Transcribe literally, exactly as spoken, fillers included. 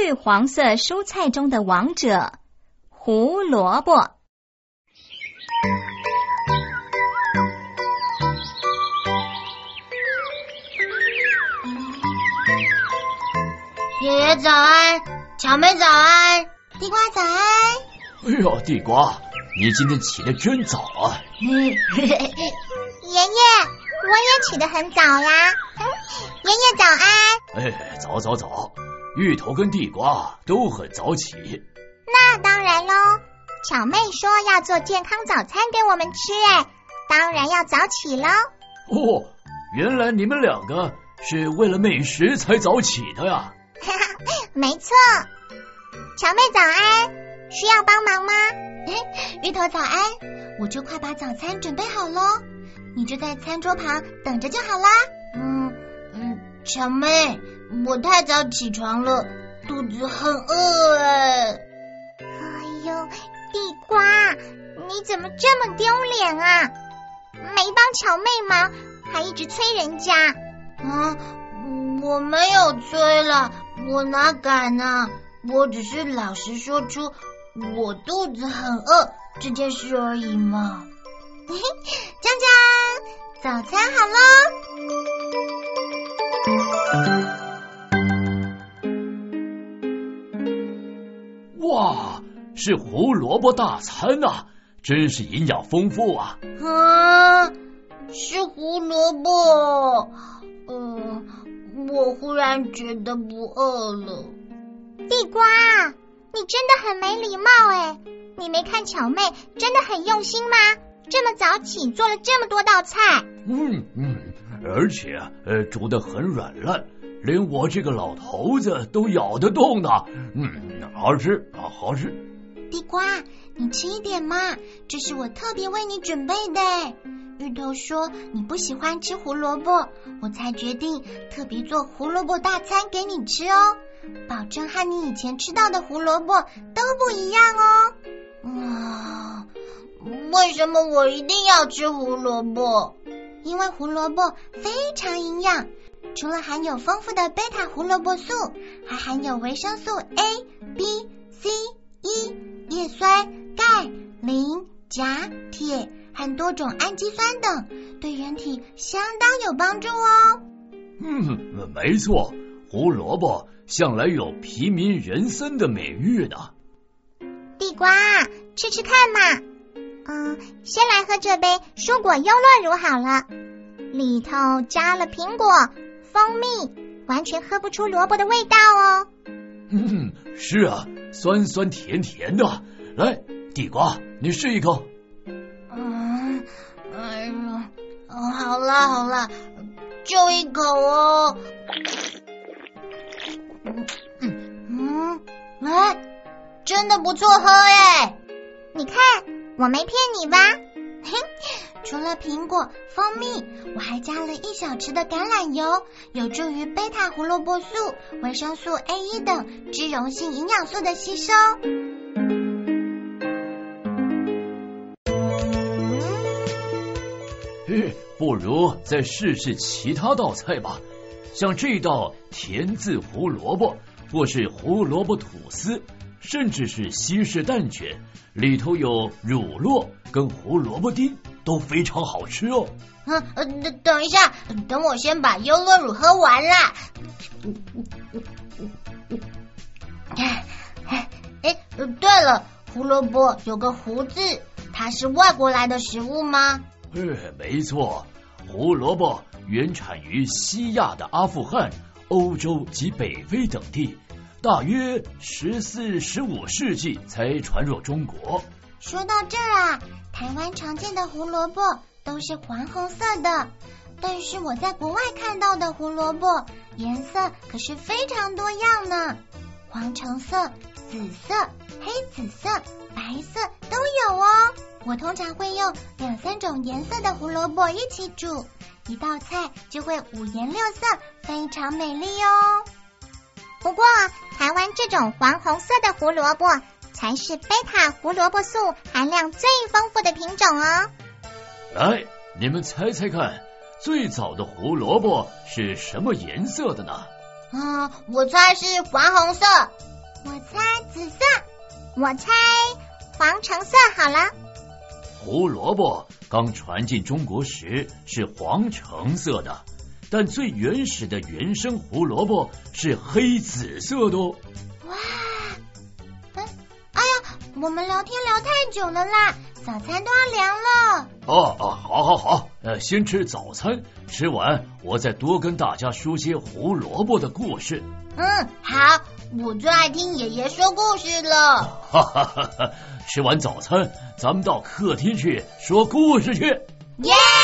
绿黄色蔬菜中的王者——胡萝卜。 爷爷早安，巧妹早安，地瓜早安。 哎呦，地瓜，你今天起得真早啊！ 爷爷，我也起得很早呀。爷爷早安。 哎，早早早，芋头跟地瓜都很早起。 那当然喽，巧妹说要做健康早餐给我们吃，哎，当然要早起喽。 哦，原来你们两个是为了美食才早起的呀？ 没错。巧妹早安，需要帮忙吗？ 芋头早安，我就快把早餐准备好咯，你就在餐桌旁等着就好啦。嗯嗯，巧妹，我太早起床了，肚子很饿哎。 哎呦，地瓜，你怎么这么丢脸啊？没帮巧妹忙，还一直催人家。 嗯，我没有催了，我哪敢啊？我只是老实说出我肚子很饿这件事而已嘛。江江，早餐好咯。哇，是胡萝卜大餐啊，真是营养丰富啊。 啊，是胡萝卜。嗯，我忽然觉得不饿了。 地瓜，你真的很没礼貌哎！你没看巧妹真的很用心吗？这么早起做了这么多道菜。 嗯嗯，而且呃煮得很软烂，连我这个老头子都咬得动呢。嗯，好吃啊，好吃。 地瓜，你吃一点嘛，这是我特别为你准备的。芋头说你不喜欢吃胡萝卜，我才决定特别做胡萝卜大餐给你吃哦，保证和你以前吃到的胡萝卜都不一样哦。啊，为什么我一定要吃胡萝卜？因为胡萝卜非常营养，除了含有丰富的贝塔胡萝卜素，还含有维生素 A、B、C、E、叶酸、钙、磷、钾、铁和多种氨基酸等，对人体相当有帮助哦。 嗯，没错，胡萝卜向来有平民人参的美誉呢。 地瓜，吃吃看嘛。嗯，先来喝这杯蔬果优酪乳好了，里头加了苹果、蜂蜜，完全喝不出萝卜的味道哦。 嗯，是啊，酸酸甜甜的。来，地瓜，你试一口。 嗯，哎呀，哦，好啦好啦，就一口哦。嗯嗯，哎，真的不错喝耶！ 你看，我没骗你吧？ 除了苹果、蜂蜜，我还加了一小匙的橄榄油，有助于贝塔胡萝卜素、维生素 A 一 等脂溶性营养素的吸收。 嘿，不如再试试其他道菜吧，像这道甜渍胡萝卜，或是胡萝卜吐司，甚至是西式蛋卷，里头有乳酪跟胡萝卜丁，都非常好吃哦。 嗯，呃，等一下，等我先把优酪乳喝完啦。哎，哎，对了，胡萝卜有个胡字，它是外国来的食物吗？ 哎，没错，胡萝卜原产于西亚的阿富汗、欧洲及北非等地，大约十四、十五世纪才传入中国。 说到这儿啊，台湾常见的胡萝卜都是黄红色的，但是我在国外看到的胡萝卜颜色可是非常多样呢，黄橙色、紫色、黑紫色、白色都有哦。我通常会用两三种颜色的胡萝卜一起煮，一道菜就会五颜六色，非常美丽哦。 不过台湾这种黄红色的胡萝卜才是贝塔胡萝卜素含量最丰富的品种哦。 来，你们猜猜看，最早的胡萝卜是什么颜色的呢？ 嗯，我猜是黄红色。 我猜紫色。 我猜黄橙色好了。 胡萝卜刚传进中国时是黄橙色的，但最原始的原生胡萝卜是黑紫色的哦。 哇，嗯，哎呀，我们聊天聊太久了啦，早餐都要凉了。 哦哦，好好好，呃，先吃早餐，吃完我再多跟大家说些胡萝卜的故事。 嗯，好，我最爱听爷爷说故事了。 哈哈哈哈！吃完早餐，咱们到客厅去说故事去。 耶！